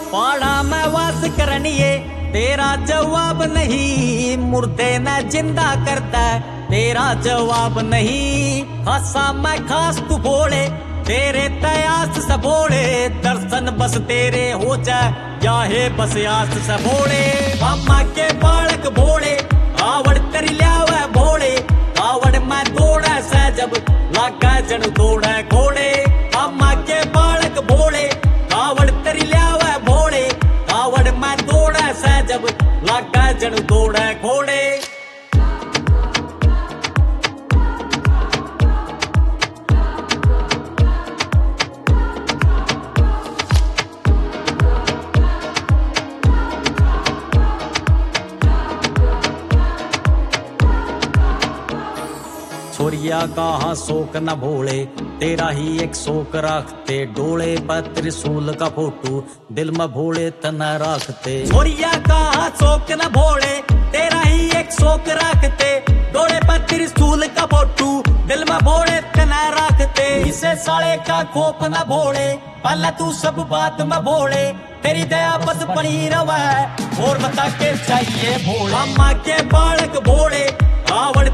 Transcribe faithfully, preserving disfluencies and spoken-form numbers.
पहाड़ा में वास करनिए तेरा जवाब नहीं, मुर्दे न जिंदा करता तेरा जवाब नहीं। खासा मैं खास तू भोले तेरे तयास से भोले, दर्शन बस तेरे हो जाए या है बस आस से भोले। मामा के बालक भोले आवड़ तेरी ल्यावे भोले, आवड़ मैं दौड़ा से जब लागा जन दौड़ा घोड़े। मामा के बालक भोले आवड़ तेरी ल्यावे भोले, आवड़ मैं दौड़ा से जब लागा जन दौड़ा घोड़े। छोरिया कहा शोक न भोले तेरा ही एक शोक रखते, डोले पर त्रिशूल का फोटू दिल में भोले तना रखते। छोरिया कहा शोक न भोले तेरा ही एक शोक रखते, डोले पर त्रिशूल का फोटू दिल में भोले तना रखते। इसे साले का खोप न भोले पहला तू सब बात में भोले, तेरी दया बस बनी रवा और बता के चाहिए भोले। अम्मा के बालक भोले आवड़